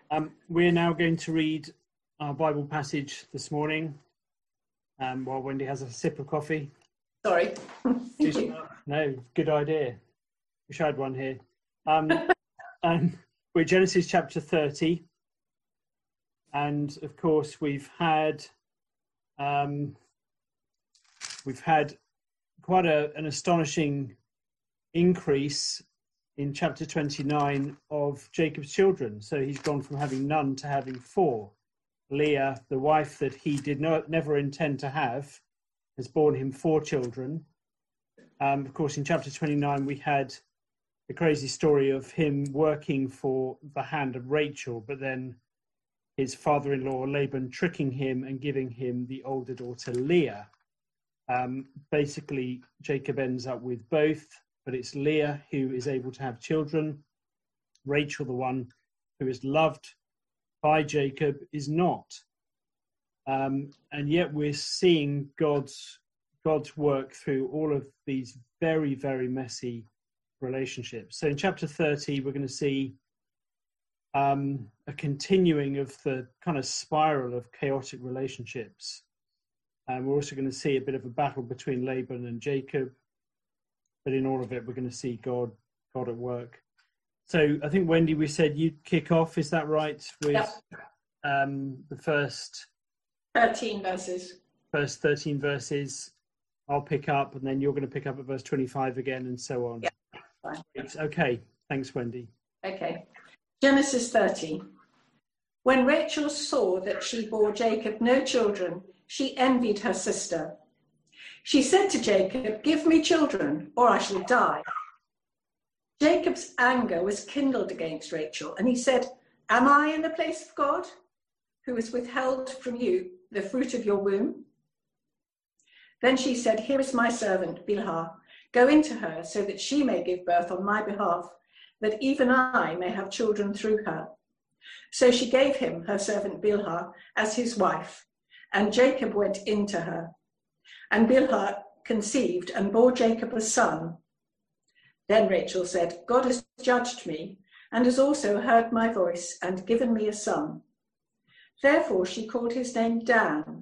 We're now going to read our Bible passage this morning while Wendy has a sip of coffee. Sorry. No, good idea. Wish I had one here. We're Genesis chapter 30. And of course, we've had quite an astonishing increase in chapter 29 of Jacob's children. So he's gone from having none to having 4. Leah, the wife that he did never intend to have, has borne him 4 children. Of course, in chapter 29, we had the crazy story of him working for the hand of Rachel, but then his father-in-law Laban tricking him and giving him the older daughter Leah. Basically, Jacob ends up with both, but it's Leah who is able to have children. Rachel, the one who is loved by Jacob, is not. And yet we're seeing God's work through all of these very, very messy relationships. So in chapter 30, we're going to see a continuing of the kind of spiral of chaotic relationships. And we're also going to see a bit of a battle between Laban and Jacob. But in all of it, we're going to see God at work. So I think, Wendy, we said you'd kick off. Is that right? With the first 13 verses. First 13 verses. I'll pick up, and then you're going to pick up at verse 25 again, and so on. Yeah, fine. Okay. Thanks, Wendy. Okay. Genesis 30. When Rachel saw that she bore Jacob no children, she envied her sister. She said to Jacob, "Give me children, or I shall die." Jacob's anger was kindled against Rachel, and he said, "Am I in the place of God, who has withheld from you the fruit of your womb?" Then she said, "Here is my servant Bilhah. Go into her, so that she may give birth on my behalf, that even I may have children through her." So she gave him her servant Bilhah as his wife, and Jacob went into her. And Bilhah conceived and bore Jacob a son. Then Rachel said, "God has judged me and has also heard my voice and given me a son." Therefore she called his name Dan.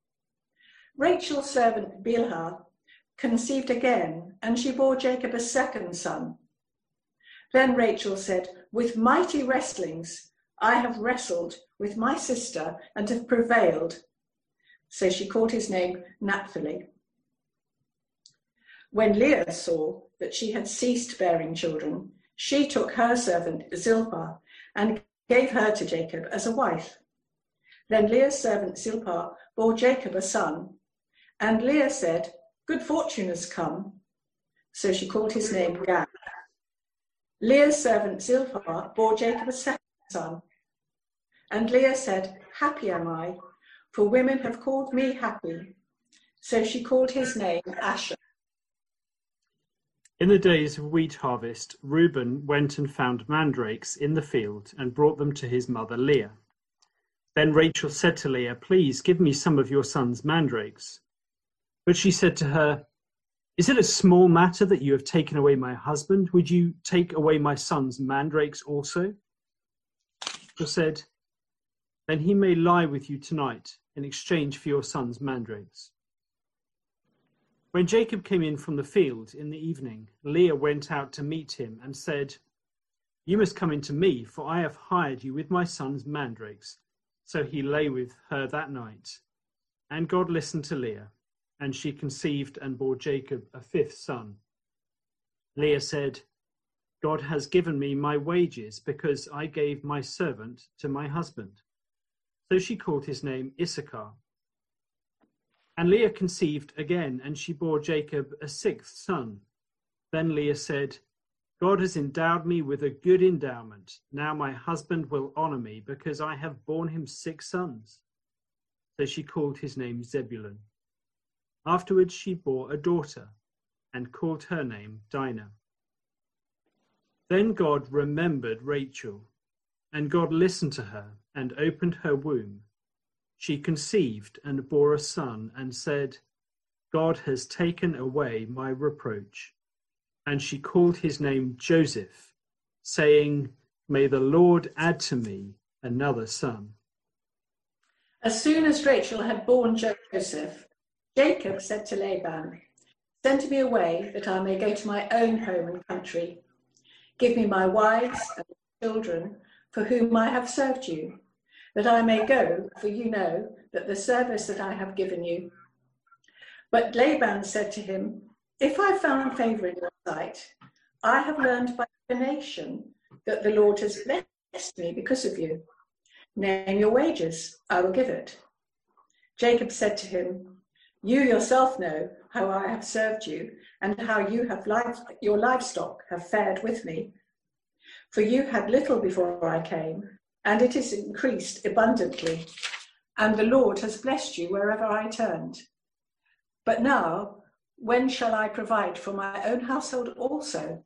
Rachel's servant Bilhah conceived again, and she bore Jacob a second son. Then Rachel said, "With mighty wrestlings I have wrestled with my sister and have prevailed." So she called his name Naphtali. When Leah saw that she had ceased bearing children, she took her servant Zilpah and gave her to Jacob as a wife. Then Leah's servant Zilpah bore Jacob a son, and Leah said, "Good fortune has come." So she called his name Gad. Leah's servant Zilpah bore Jacob a second son, and Leah said, "Happy am I, for women have called me happy." So she called his name Asher. In the days of wheat harvest, Reuben went and found mandrakes in the field and brought them to his mother Leah. Then Rachel said to Leah, "Please give me some of your son's mandrakes." But she said to her, "Is it a small matter that you have taken away my husband? Would you take away my son's mandrakes also?" Rachel said, "Then he may lie with you tonight in exchange for your son's mandrakes." When Jacob came in from the field in the evening, Leah went out to meet him and said, "You must come in to me, for I have hired you with my son's mandrakes." So he lay with her that night. And God listened to Leah, and she conceived and bore Jacob a 5th son. Leah said, "God has given me my wages because I gave my servant to my husband." So she called his name Issachar. And Leah conceived again, and she bore Jacob a 6th son. Then Leah said, "God has endowed me with a good endowment. Now my husband will honor me because I have borne him 6 sons. So she called his name Zebulun. Afterwards she bore a daughter and called her name Dinah. Then God remembered Rachel, and God listened to her and opened her womb. She conceived and bore a son and said, "God has taken away my reproach." And she called his name Joseph, saying, "May the Lord add to me another son. As soon as Rachel had borne Joseph, Jacob said to Laban, "Send me away that I may go to my own home and country. Give me my wives and children for whom I have served you, that I may go, for you know that the service that I have given you." But Laban said to him, "If I found favor in your sight, I have learned by divination that the Lord has blessed me because of you. Name your wages, I will give it." Jacob said to him, "You yourself know how I have served you and how your livestock have fared with me. For you had little before I came, and it is increased abundantly, and the Lord has blessed you wherever I turned. But now, when shall I provide for my own household also?"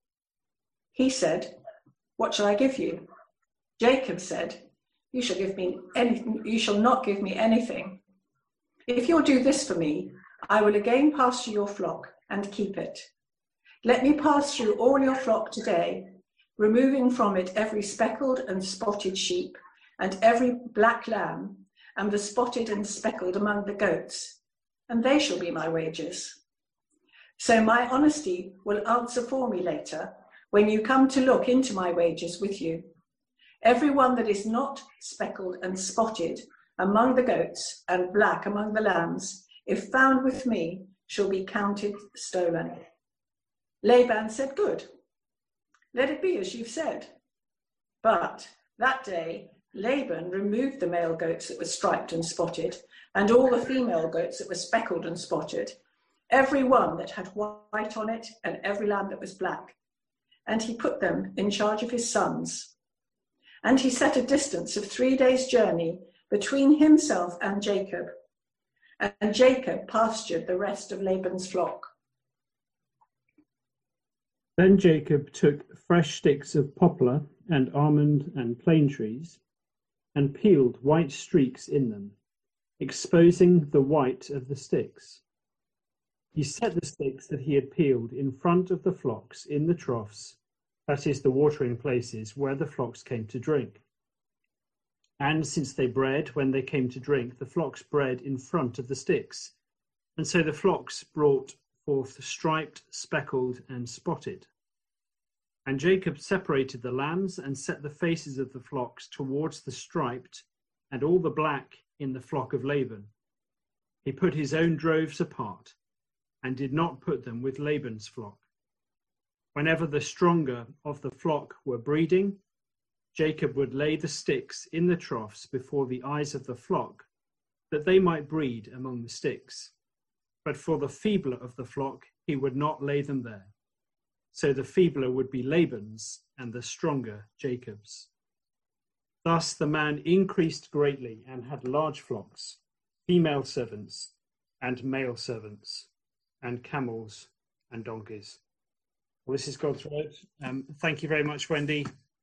He said, "What shall I give you?" Jacob said, You shall not give me anything. If you'll do this for me, I will again pasture your flock and keep it. Let me pass through all your flock today, removing from it every speckled and spotted sheep, and every black lamb, and the spotted and speckled among the goats, and they shall be my wages. So my honesty will answer for me later, when you come to look into my wages with you. Every one that is not speckled and spotted among the goats and black among the lambs, if found with me, shall be counted stolen." Laban said, "Good, let it be as you've said." But that day Laban removed the male goats that were striped and spotted, and all the female goats that were speckled and spotted, every one that had white on it, and every lamb that was black. And he put them in charge of his sons. And he set a distance of 3 days' journey between himself and Jacob. And Jacob pastured the rest of Laban's flock. Then Jacob took fresh sticks of poplar and almond and plane trees, and peeled white streaks in them, exposing the white of the sticks. He set the sticks that he had peeled in front of the flocks in the troughs, that is, the watering places where the flocks came to drink. And since they bred when they came to drink, the flocks bred in front of the sticks. And so the flocks brought forth striped, speckled, and spotted. And Jacob separated the lambs and set the faces of the flocks towards the striped and all the black in the flock of Laban. He put his own droves apart and did not put them with Laban's flock. Whenever the stronger of the flock were breeding, Jacob would lay the sticks in the troughs before the eyes of the flock, that they might breed among the sticks. But for the feebler of the flock, he would not lay them there. So the feebler would be Laban's, and the stronger Jacob's. Thus the man increased greatly and had large flocks, female servants and male servants, and camels and donkeys. Well, this is God's word. Thank you very much, Wendy.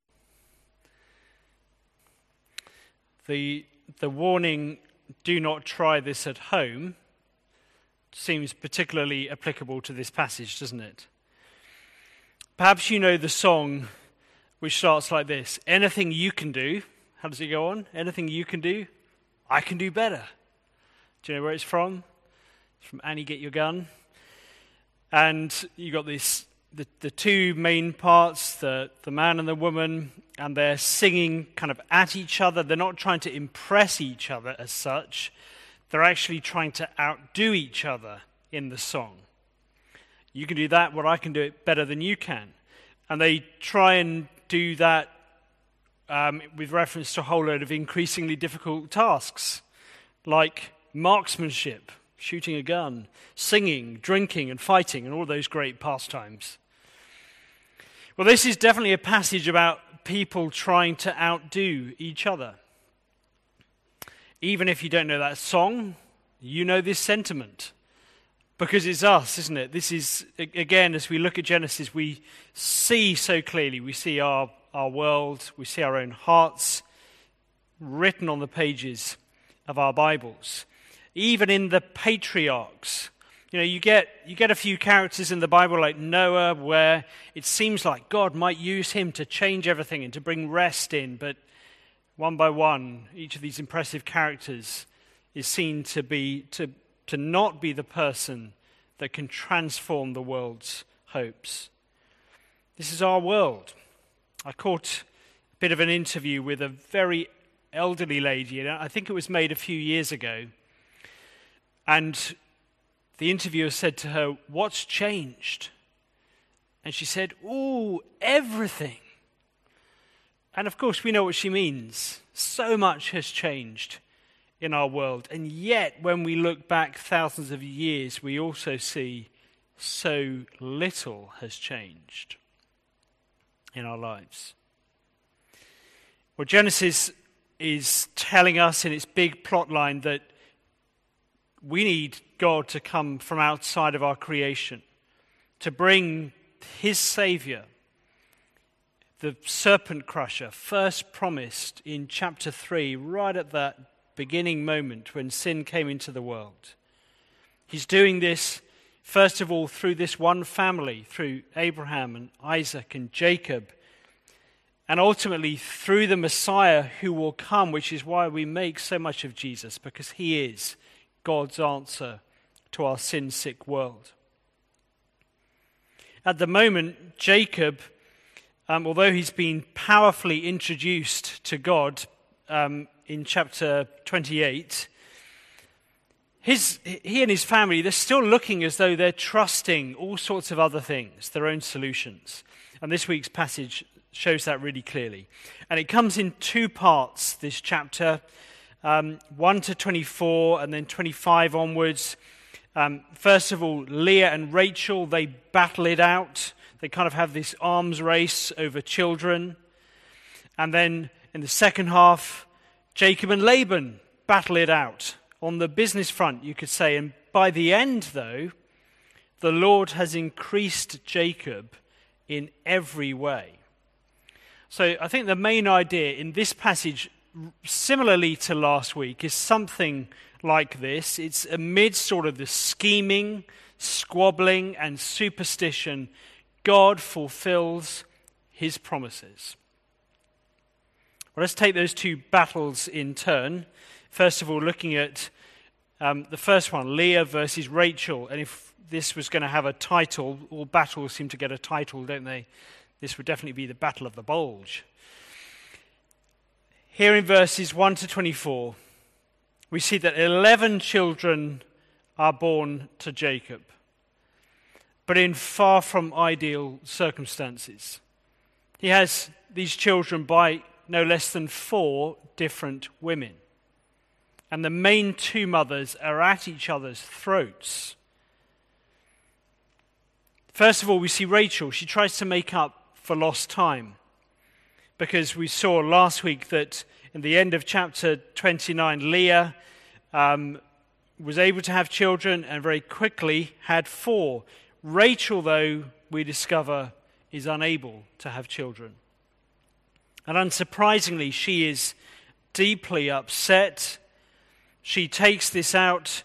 The warning, "Do not try this at home," seems particularly applicable to this passage, doesn't it? Perhaps you know the song which starts like this: "Anything you can do," how does it go on? "Anything you can do, I can do better." Do you know where it's from? It's from Annie Get Your Gun. And you got this, the two main parts, the man and the woman, and they're singing kind of at each other. They're not trying to impress each other as such. They're actually trying to outdo each other in the song. You can do that, well, I can do it better than you can. And they try and do that with reference to a whole load of increasingly difficult tasks, like marksmanship, shooting a gun, singing, drinking, and fighting, and all those great pastimes. Well, this is definitely a passage about people trying to outdo each other. Even if you don't know that song, you know this sentiment. Because it's us, isn't it? This is, again, as we look at Genesis, we see so clearly. We see our world, we see our own hearts written on the pages of our Bibles. Even in the patriarchs, you get a few characters in the Bible like Noah, where it seems like God might use him to change everything and to bring rest in, but One by one, each of these impressive characters is seen to not be the person that can transform the world's hopes. This is our world. I caught a bit of an interview with a very elderly lady, and I think it was made a few years ago. And the interviewer said to her, "What's changed?" And she said, "Ooh, everything." And of course, we know what she means. So much has changed in our world. And yet, when we look back thousands of years, we also see so little has changed in our lives. Well, Genesis is telling us in its big plot line that we need God to come from outside of our creation, to bring his Savior, the serpent crusher, first promised in chapter 3, right at that beginning moment when sin came into the world. He's doing this, first of all, through this one family, through Abraham and Isaac and Jacob, and ultimately through the Messiah who will come, which is why we make so much of Jesus, because he is God's answer to our sin-sick world. At the moment, Jacob, although he's been powerfully introduced to God in chapter 28, he and his family, they're still looking as though they're trusting all sorts of other things, their own solutions. And this week's passage shows that really clearly. And it comes in two parts, this chapter, 1 to 24 and then 25 onwards. First of all, Leah and Rachel, they battle it out. They kind of have this arms race over children. And then in the second half, Jacob and Laban battle it out on the business front, you could say. And by the end, though, the Lord has increased Jacob in every way. So I think the main idea in this passage, similarly to last week, is something like this. It's amid sort of the scheming, squabbling, and superstition, God fulfills his promises. Well, let's take those two battles in turn. First of all, looking at the first one, Leah versus Rachel. And if this was going to have a title, all battles seem to get a title, don't they? This would definitely be the Battle of the Bulge. Here in verses 1 to 24, we see that 11 children are born to Jacob, but in far from ideal circumstances. He has these children by no less than 4 different women. And the main two mothers are at each other's throats. First of all, we see Rachel. She tries to make up for lost time, because we saw last week that in the end of chapter 29, Leah was able to have children and very quickly had 4. Rachel, though, we discover, is unable to have children. And unsurprisingly, she is deeply upset. She takes this out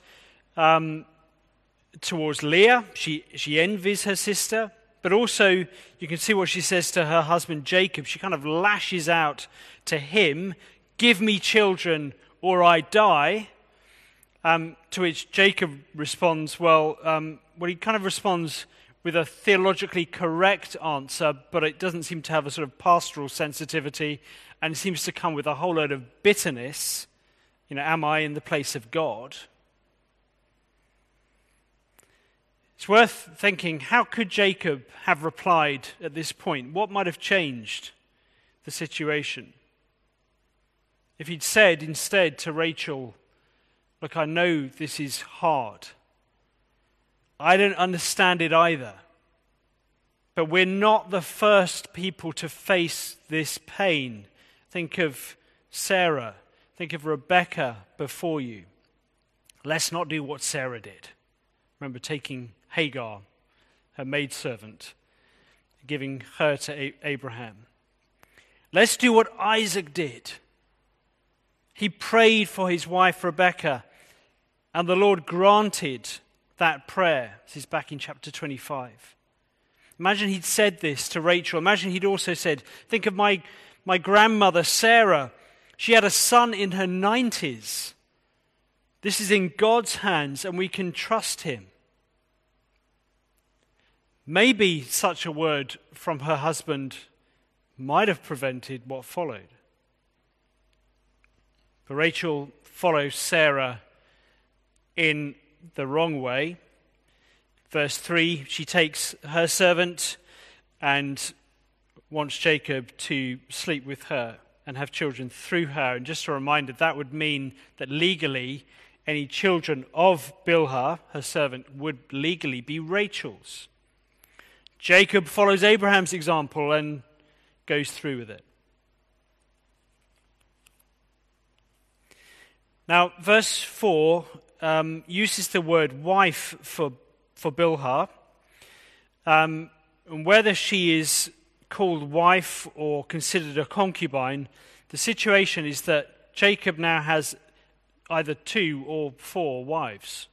towards Leah. She envies her sister. But also, you can see what she says to her husband Jacob. She kind of lashes out to him, "Give me children or I die." To which Jacob responds, he kind of responds with a theologically correct answer, but it doesn't seem to have a sort of pastoral sensitivity, and it seems to come with a whole load of bitterness. Am I in the place of God? It's worth thinking, how could Jacob have replied at this point? What might have changed the situation? If he'd said instead to Rachel, "Look, I know this is hard. I don't understand it either. But we're not the first people to face this pain. Think of Sarah. Think of Rebecca before you. Let's not do what Sarah did." Remember taking Hagar, her maidservant, giving her to Abraham. Let's do what Isaac did. He prayed for his wife Rebecca, and the Lord granted that prayer. This is back in chapter 25. Imagine he'd said this to Rachel. Imagine he'd also said, think of my grandmother Sarah. She had a son in her 90s. This is in God's hands, and we can trust him. Maybe such a word from her husband might have prevented what followed. But Rachel follows Sarah in the wrong way. Verse 3, she takes her servant and wants Jacob to sleep with her and have children through her. And just a reminder, that would mean that legally, any children of Bilhah, her servant, would legally be Rachel's. Jacob follows Abraham's example and goes through with it. Now, verse 4 uses the word wife for Bilhah. And whether she is called wife or considered a concubine, the situation is that Jacob now has either 2 or 4 wives.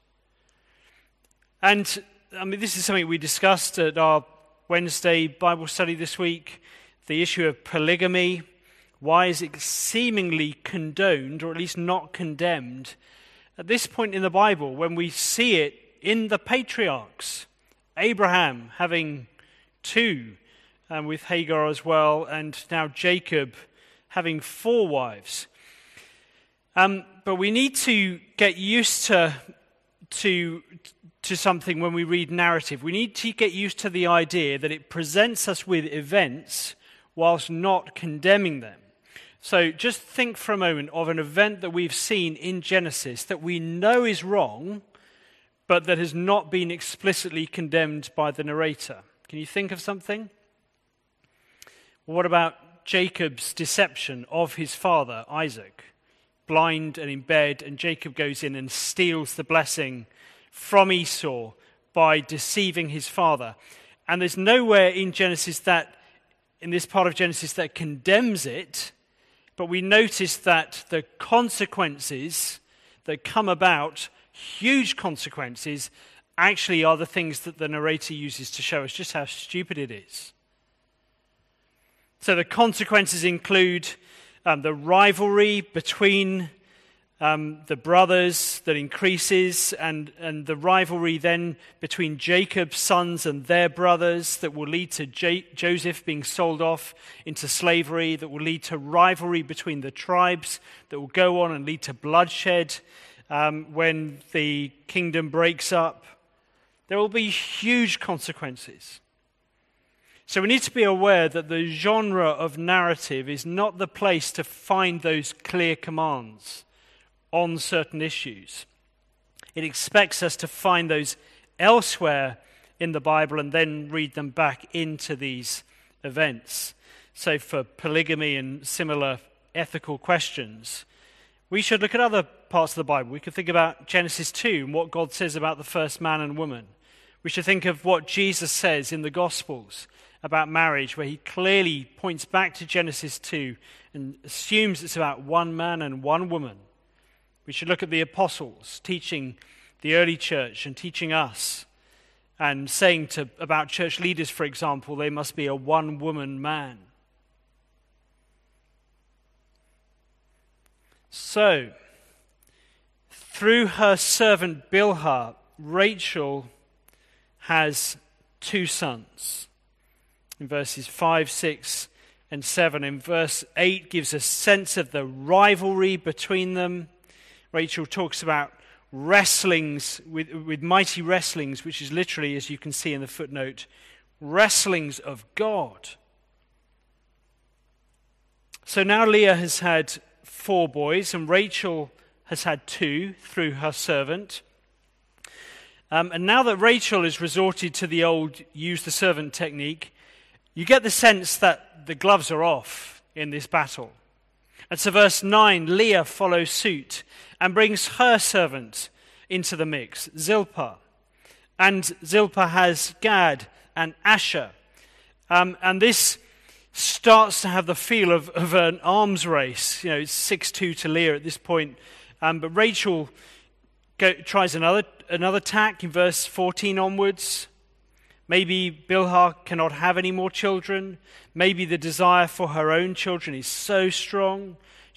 And I mean, this is something we discussed at our Wednesday Bible study this week, the issue of polygamy. Why is it seemingly condoned, or at least not condemned, at this point in the Bible when we see it in the patriarchs? Abraham having 2, with Hagar as well, and now Jacob having 4 wives. But we need to get used to something when we read narrative. We need to get used to the idea that it presents us with events whilst not condemning them. So just think for a moment of an event that we've seen in Genesis that we know is wrong, but that has not been explicitly condemned by the narrator. Can you think of something? What about Jacob's deception of his father, Isaac? Blind and in bed, and Jacob goes in and steals the blessing from Esau by deceiving his father. And there's nowhere in Genesis in this part of Genesis that condemns it, but we notice that the consequences that come about, huge consequences, actually are the things that the narrator uses to show us just how stupid it is. So the consequences include the rivalry between the brothers that increases, and the rivalry then between Jacob's sons and their brothers that will lead to Joseph being sold off into slavery, that will lead to rivalry between the tribes, that will go on and lead to bloodshed when the kingdom breaks up. There will be huge consequences. So we need to be aware that the genre of narrative is not the place to find those clear commands on certain issues. It expects us to find those elsewhere in the Bible and then read them back into these events. So for polygamy and similar ethical questions, we should look at other parts of the Bible. We could think about Genesis 2 and what God says about the first man and woman. We should think of what Jesus says in the Gospels about marriage, where he clearly points back to Genesis 2 and assumes it's about one man and one woman. We should look at the apostles teaching the early church and teaching us and saying about church leaders, for example, they must be a one-woman man. So, through her servant Bilhah, Rachel has 2 sons. In verses 5, 6, and 7. In verse 8 gives a sense of the rivalry between them. Rachel talks about wrestlings, with mighty wrestlings, which is literally, as you can see in the footnote, wrestlings of God. So now Leah has had 4 boys, and Rachel has had 2 through her servant. And now that Rachel has resorted to the old use the servant technique, you get the sense that the gloves are off in this battle. And so verse 9, Leah follows suit and brings her servant into the mix, Zilpah. And Zilpah has Gad and Asher. And this starts to have the feel of an arms race. You know, it's 6-2 to Leah at this point. But Rachel tries another tack in verse 14 onwards. Maybe Bilhah cannot have any more children. Maybe the desire for her own children is so strong.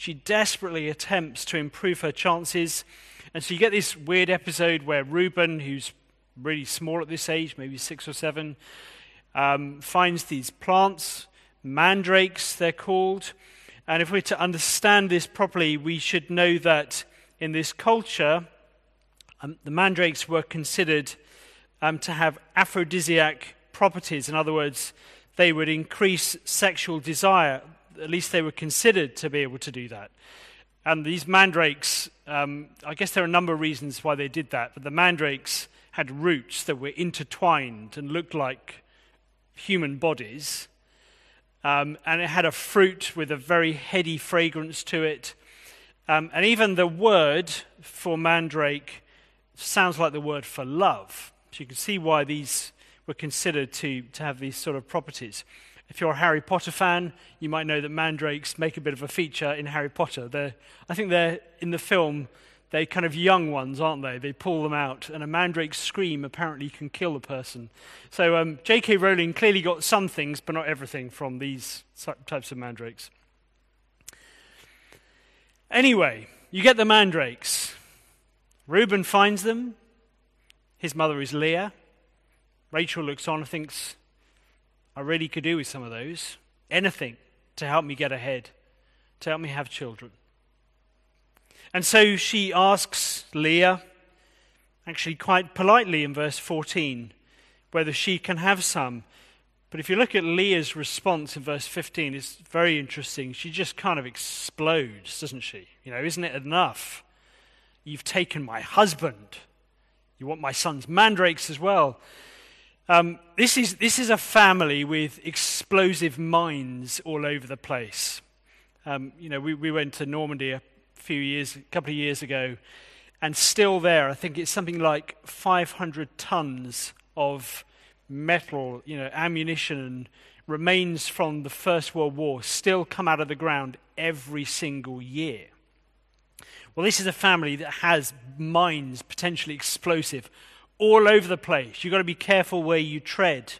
She desperately attempts to improve her chances. And so you get this weird episode where Reuben, who's really small at this age, maybe 6 or 7, finds these plants, mandrakes they're called. And if we're to understand this properly, we should know that in this culture, the mandrakes were considered to have aphrodisiac properties. In other words, they would increase sexual desire. At least they were considered to be able to do that. And these mandrakes, I guess there are a number of reasons why they did that, but the mandrakes had roots that were intertwined and looked like human bodies. And it had a fruit with a very heady fragrance to it. And even the word for mandrake sounds like the word for love. So you can see why these were considered to have these sort of properties. If you're a Harry Potter fan, you might know that mandrakes make a bit of a feature in Harry Potter. I think they're, in the film, they're kind of young ones, aren't they? They pull them out, and a mandrake's scream apparently can kill a person. So J.K. Rowling clearly got some things, but not everything, from these types of mandrakes. Anyway, you get the mandrakes. Reuben finds them. His mother is Leah. Rachel looks on and thinks, I really could do with some of those. Anything to help me get ahead, to help me have children. And so she asks Leah, actually quite politely in verse 14, whether she can have some. But if you look at Leah's response in verse 15, it's very interesting. She just kind of explodes, doesn't she? Isn't it enough? You've taken my husband. You want my son's mandrakes as well. This is a family with explosive minds all over the place. We went to Normandy a couple of years ago, and still there, I think it's something like 500 tons of metal, ammunition and remains from the First World War still come out of the ground every single year. Well, this is a family that has minds potentially explosive all over the place. You've got to be careful where you tread.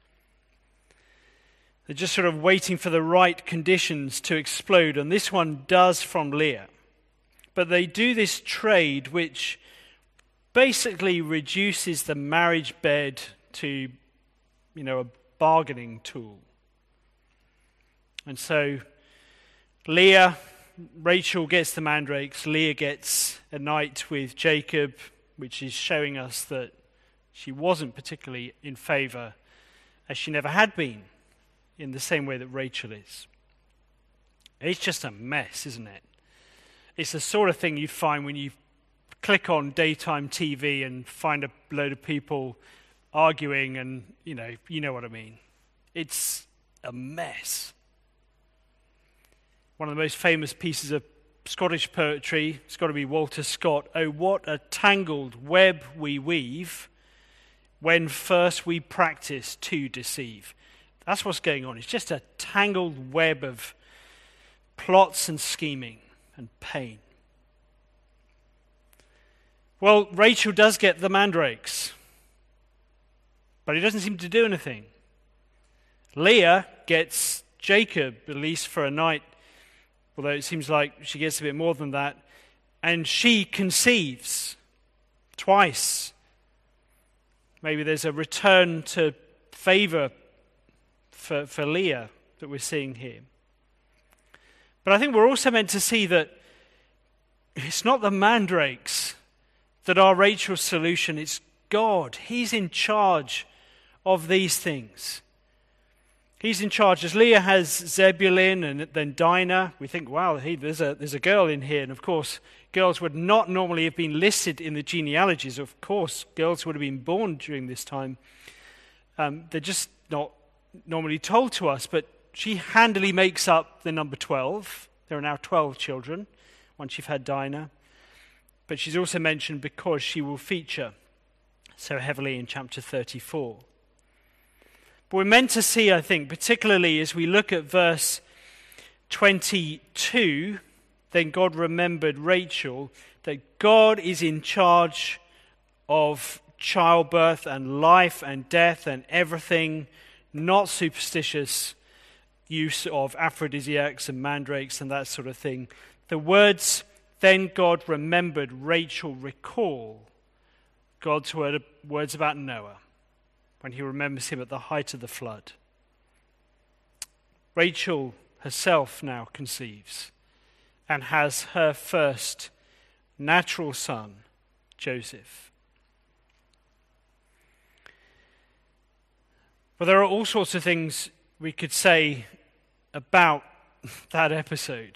They're just sort of waiting for the right conditions to explode, and this one does from Leah. But they do this trade which basically reduces the marriage bed to, a bargaining tool. And so Rachel gets the mandrakes, Leah gets a night with Jacob, which is showing us that she wasn't particularly in favor, as she never had been, in the same way that Rachel is. It's just a mess, isn't it? It's the sort of thing you'd find when you click on daytime TV and find a load of people arguing, and you know what I mean. It's a mess. One of the most famous pieces of Scottish poetry, it's got to be Walter Scott. Oh, what a tangled web we weave when first we practice to deceive. That's what's going on. It's just a tangled web of plots and scheming and pain. Well, Rachel does get the mandrakes, but he doesn't seem to do anything. Leah gets Jacob, at least for a night, although it seems like she gets a bit more than that, and she conceives twice. Maybe there's a return to favor for Leah that we're seeing here. But I think we're also meant to see that it's not the mandrakes that are Rachel's solution, it's God. He's in charge of these things. He's in charge. As Leah has Zebulun and then Dinah, we think, wow, there's a girl in here. And of course, girls would not normally have been listed in the genealogies. Of course, girls would have been born during this time. They're just not normally told to us, but she handily makes up the number 12. There are now 12 children, once you've had Dinah. But she's also mentioned because she will feature so heavily in chapter 34. But we're meant to see, I think, particularly as we look at verse 22, then God remembered Rachel, that God is in charge of childbirth and life and death and everything, not superstitious use of aphrodisiacs and mandrakes and that sort of thing. The words, "Then God remembered," Rachel, recall God's words about Noah when he remembers him at the height of the flood. Rachel herself now conceives and has her first natural son, Joseph. But there are all sorts of things we could say about that episode.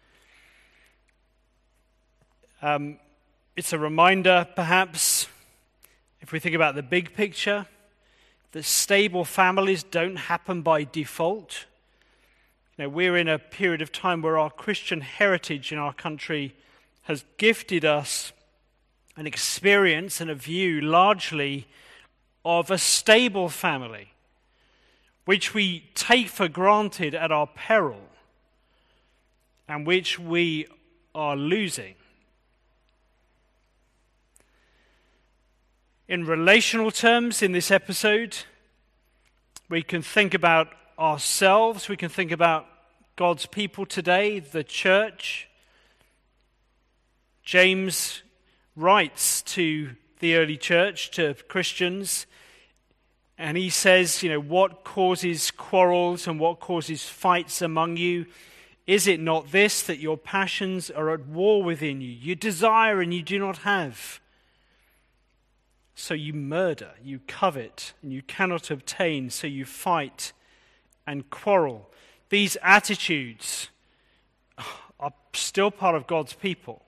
It's a reminder, perhaps, if we think about the big picture, that stable families don't happen by default. We're in a period of time where our Christian heritage in our country has gifted us an experience and a view largely of a stable family, which we take for granted at our peril and which we are losing. In relational terms, in this episode, we can think about ourselves, we can think about God's people today, the church. James writes to the early church, to Christians, and he says, what causes quarrels and what causes fights among you? Is it not this, that your passions are at war within you? You desire and you do not have. So you murder, you covet, and you cannot obtain, so you fight and quarrel. These attitudes are still part of God's people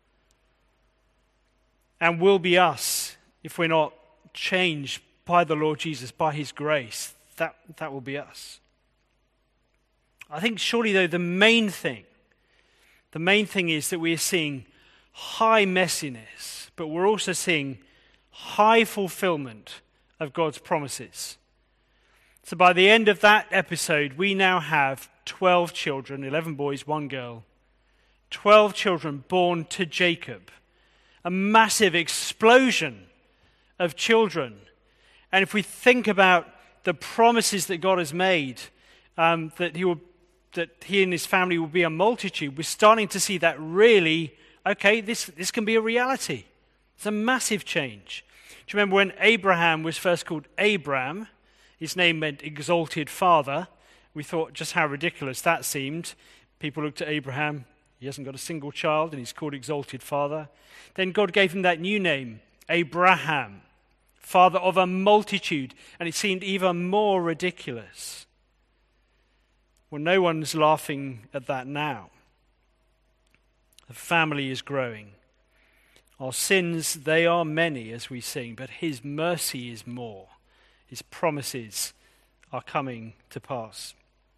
and will be us if we're not changed by the Lord Jesus, by his grace. That will be us. I think surely, though, the main thing is that we are seeing high messiness, but we're also seeing high fulfillment of God's promises. So by the end of that episode, we now have 12 children, 11 boys, 1 girl, 12 children born to Jacob. A massive explosion of children. And if we think about the promises that God has made, that he and his family will be a multitude, we're starting to see that really, okay, this can be a reality. It's a massive change. Do you remember when Abraham was first called Abram? His name meant exalted father. We thought just how ridiculous that seemed. People looked at Abraham, he hasn't got a single child, and he's called exalted father. Then God gave him that new name, Abraham, father of a multitude, and it seemed even more ridiculous. Well, no one's laughing at that now. The family is growing. Our sins, they are many, as we sing, but his mercy is more. His promises are coming to pass.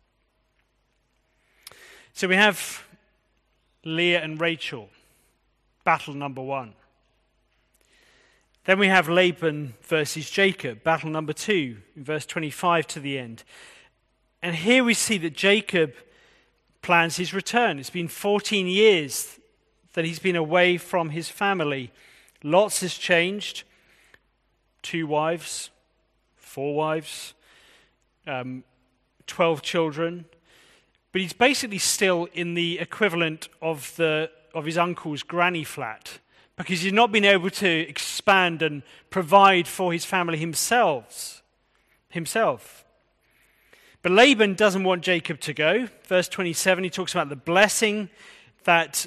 So we have Leah and Rachel, battle number 1. Then we have Laban versus Jacob, battle number 2, in verse 25 to the end. And here we see that Jacob plans his return. It's been 14 years that he's been away from his family. Lots has changed. 2 wives, 4 wives, 12 children. But he's basically still in the equivalent of his uncle's granny flat, because he's not been able to expand and provide for his family himself. But Laban doesn't want Jacob to go. Verse 27, he talks about the blessing that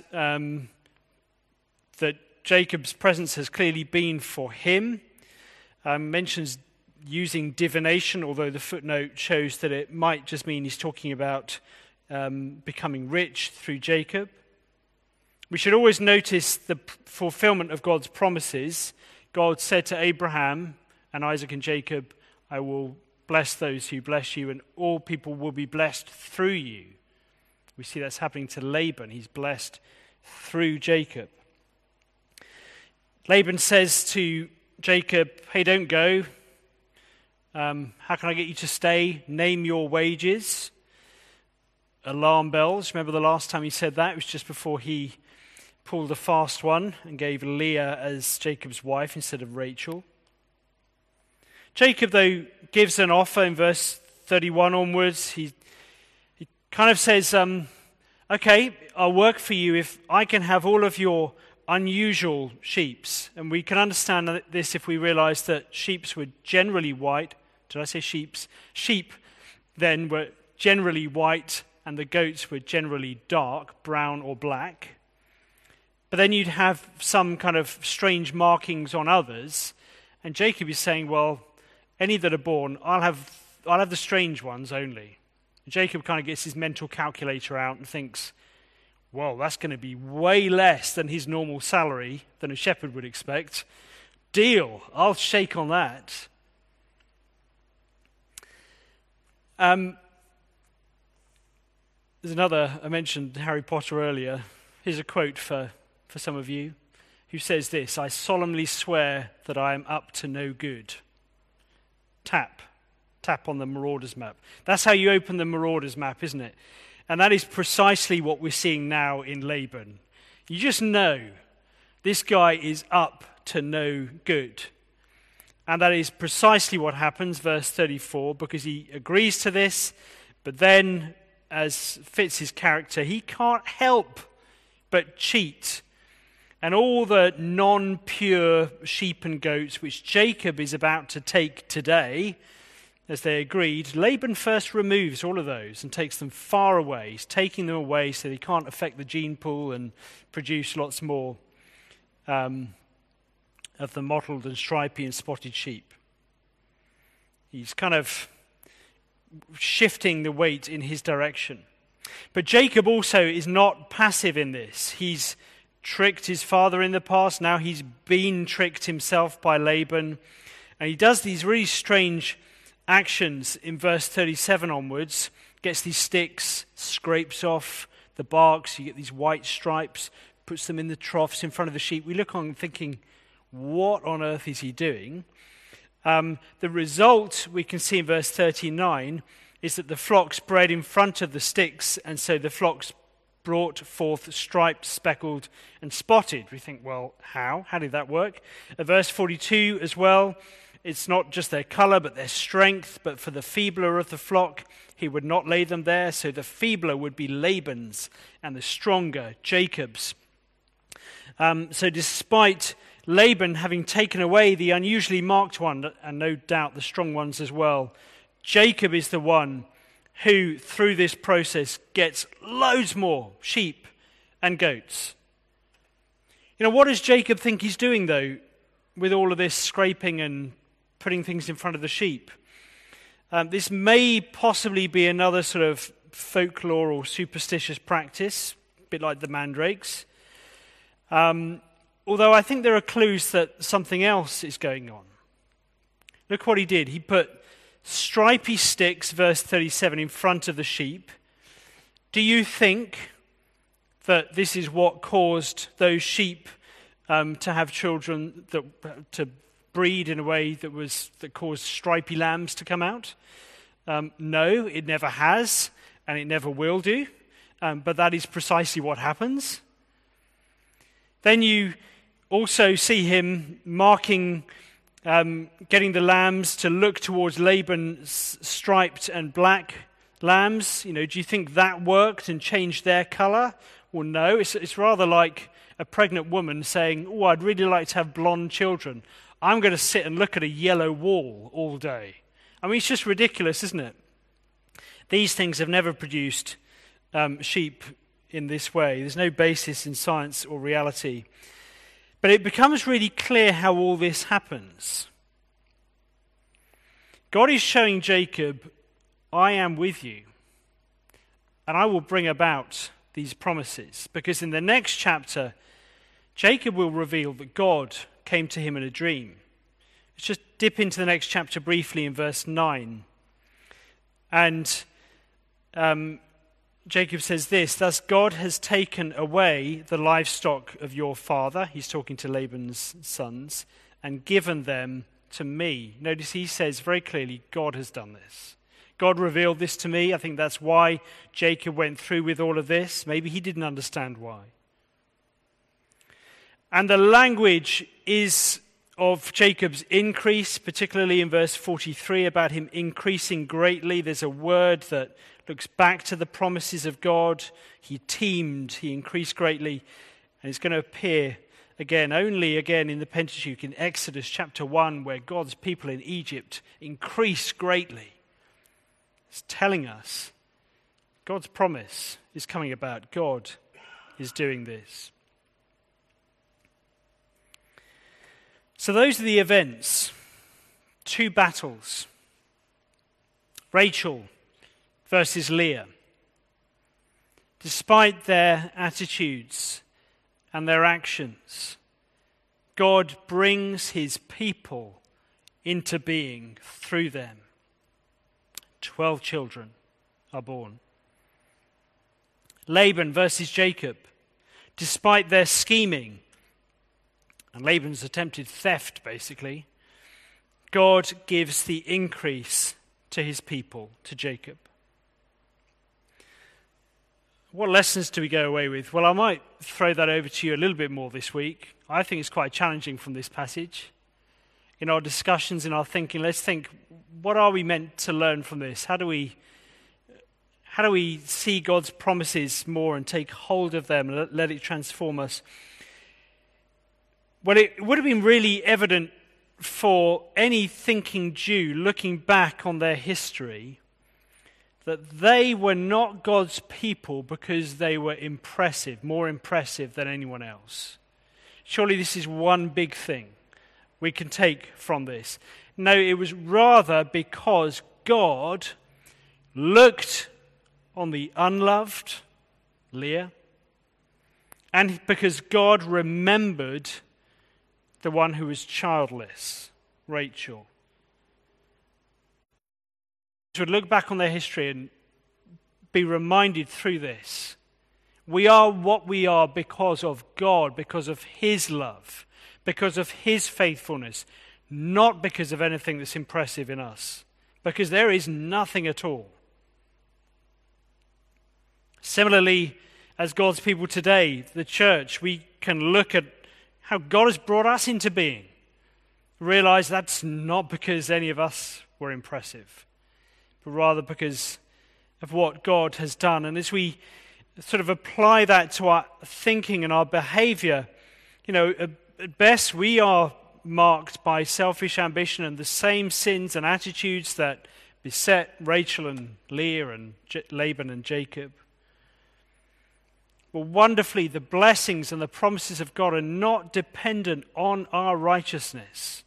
Jacob's presence has clearly been for him. Mentions using divination, although the footnote shows that it might just mean he's talking about becoming rich through Jacob. We should always notice the fulfillment of God's promises. God said to Abraham and Isaac and Jacob, I will bless those who bless you, and all people will be blessed through you. We see that's happening to Laban. He's blessed through Jacob. Laban says to Jacob, hey, don't go. How can I get you to stay? Name your wages. Alarm bells. Remember the last time he said that? It was just before he pulled a fast one and gave Leah as Jacob's wife instead of Rachel. Jacob, though, gives an offer in verse 31 onwards. He kind of says, okay, I'll work for you if I can have all of your unusual sheeps. And we can understand this if we realize that sheeps were generally white. Did I say sheeps? Sheep then were generally white, and the goats were generally dark, brown or black. But then you'd have some kind of strange markings on others. And Jacob is saying, well, any that are born, I'll have the strange ones only. Jacob kind of gets his mental calculator out and thinks, well, that's going to be way less than his normal salary than a shepherd would expect. Deal, I'll shake on that. There's another, I mentioned Harry Potter earlier. Here's a quote for some of you who says this: I solemnly swear that I am up to no good. Tap on the Marauders map. That's how you open the Marauders map, isn't it? And that is precisely what we're seeing now in Laban. You just know this guy is up to no good. And that is precisely what happens, verse 34, because he agrees to this, but then, as fits his character, he can't help but cheat. And all the non-pure sheep and goats which Jacob is about to take today, as they agreed, Laban first removes all of those and takes them far away. He's taking them away so they can't affect the gene pool and produce lots more of the mottled and stripy and spotted sheep. He's kind of shifting the weight in his direction. But Jacob also is not passive in this. He's tricked his father in the past. Now he's been tricked himself by Laban. And he does these really strange actions in verse 37 onwards. Gets these sticks, scrapes off the bark, so you get these white stripes, puts them in the troughs in front of the sheep. We look on thinking, what on earth is he doing? The result we can see in verse 39 is that the flocks bred in front of the sticks, and so the flocks brought forth striped, speckled, and spotted. We think, well, how? How did that work? At verse 42 as well, it's not just their color, but their strength. But for the feebler of the flock, he would not lay them there. So the feebler would be Laban's, and the stronger, Jacob's. So despite Laban having taken away the unusually marked one, and no doubt the strong ones as well, Jacob is the one who, through this process, gets loads more sheep and goats. You know, what does Jacob think he's doing, though, with all of this scraping and putting things in front of the sheep? This may possibly be another sort of folklore or superstitious practice, a bit like the mandrakes. Although I think there are clues that something else is going on. Look what he did. He put stripy sticks, verse 37, in front of the sheep. Do you think that this is what caused those sheep to have children, to breed in a way that caused stripy lambs to come out? No, it never has, and it never will do. But that is precisely what happens. Then you also see him marking, getting the lambs to look towards Laban's striped and black lambs. You know, do you think that worked and changed their color? Well, no. It's rather like a pregnant woman saying, oh, I'd really like to have blonde children. I'm going to sit and look at a yellow wall all day. I mean, it's just ridiculous, isn't it? These things have never produced sheep in this way. There's no basis in science or reality. But it becomes really clear how all this happens. God is showing Jacob, I am with you, and I will bring about these promises. Because in the next chapter, Jacob will reveal that God came to him in a dream. Let's just dip into the next chapter briefly in verse 9. And Jacob says this: thus God has taken away the livestock of your father, he's talking to Laban's sons, and given them to me. Notice he says very clearly, God has done this. God revealed this to me. I think that's why Jacob went through with all of this. Maybe he didn't understand why. And the language is of Jacob's increase, particularly in verse 43, about him increasing greatly. There's a word that looks back to the promises of God. He teemed, he increased greatly, and it's going to appear only again in the Pentateuch, in Exodus chapter 1, where God's people in Egypt increased greatly. It's telling us God's promise is coming about. God is doing this. So those are the events. 2 battles. Rachel versus Leah. Despite their attitudes and their actions, God brings his people into being through them. 12 children are born. Laban versus Jacob. Despite their scheming and Laban's attempted theft, basically, God gives the increase to his people, to Jacob. What lessons do we go away with? Well, I might throw that over to you a little bit more this week. I think it's quite challenging from this passage. In our discussions, in our thinking, let's think, what are we meant to learn from this? How do we see God's promises more and take hold of them and let it transform us? Well, it would have been really evident for any thinking Jew looking back on their history that they were not God's people because they were impressive, more impressive than anyone else. Surely this is one big thing we can take from this. No, it was rather because God looked on the unloved, Leah, and because God remembered the one who was childless, Rachel. To look back on their history and be reminded through this, we are what we are because of God, because of his love, because of his faithfulness, not because of anything that's impressive in us, because there is nothing at all. Similarly, as God's people today, the church, we can look at how God has brought us into being, realize that's not because any of us were impressive, but rather because of what God has done. And as we sort of apply that to our thinking and our behavior, at best we are marked by selfish ambition and the same sins and attitudes that beset Rachel and Leah and Laban and Jacob. Well, wonderfully, the blessings and the promises of God are not dependent on our righteousness.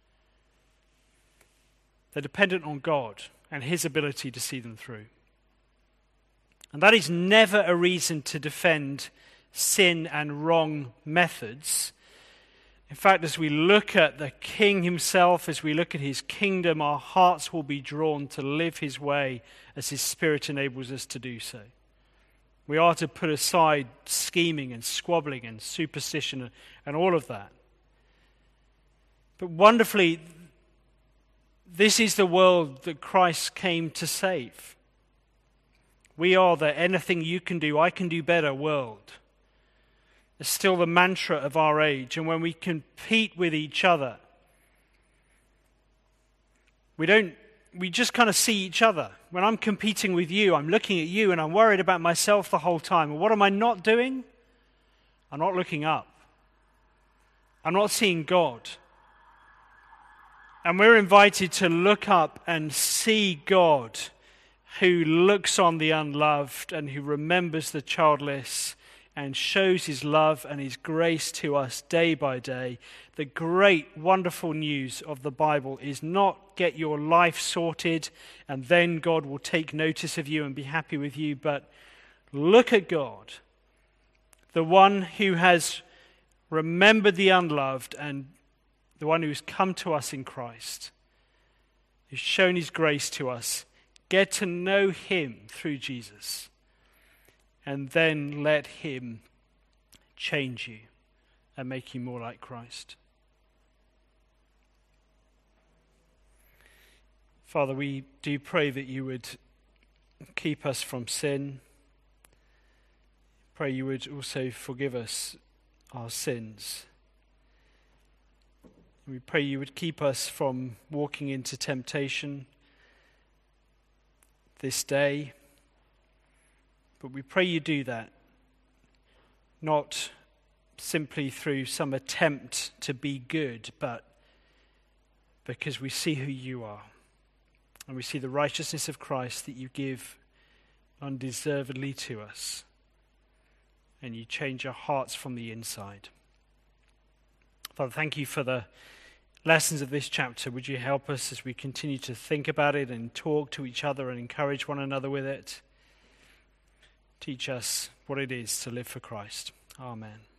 They're dependent on God and his ability to see them through. And that is never a reason to defend sin and wrong methods. In fact, as we look at the King himself, as we look at his kingdom, our hearts will be drawn to live his way as his Spirit enables us to do so. We are to put aside scheming and squabbling and superstition and all of that. But wonderfully, this is the world that Christ came to save. We are the anything you can do, I can do better world. It's still the mantra of our age. And when we compete with each other, we just kind of see each other. When I'm competing with you, I'm looking at you and I'm worried about myself the whole time. And what am I not doing? I'm not looking up. I'm not seeing God. And we're invited to look up and see God, who looks on the unloved and who remembers the childless and shows his love and his grace to us day by day. The great, wonderful news of the Bible is not get your life sorted and then God will take notice of you and be happy with you, but look at God, the one who has remembered the unloved and the one who's come to us in Christ, who's shown his grace to us. Get to know him through Jesus. And then let him change you and make you more like Christ. Father, we do pray that you would keep us from sin. Pray you would also forgive us our sins. We pray you would keep us from walking into temptation this day. But we pray you do that, not simply through some attempt to be good, but because we see who you are. And we see the righteousness of Christ that you give undeservedly to us. And you change our hearts from the inside. Father, thank you for the lessons of this chapter. Would you help us as we continue to think about it and talk to each other and encourage one another with it? Teach us what it is to live for Christ. Amen.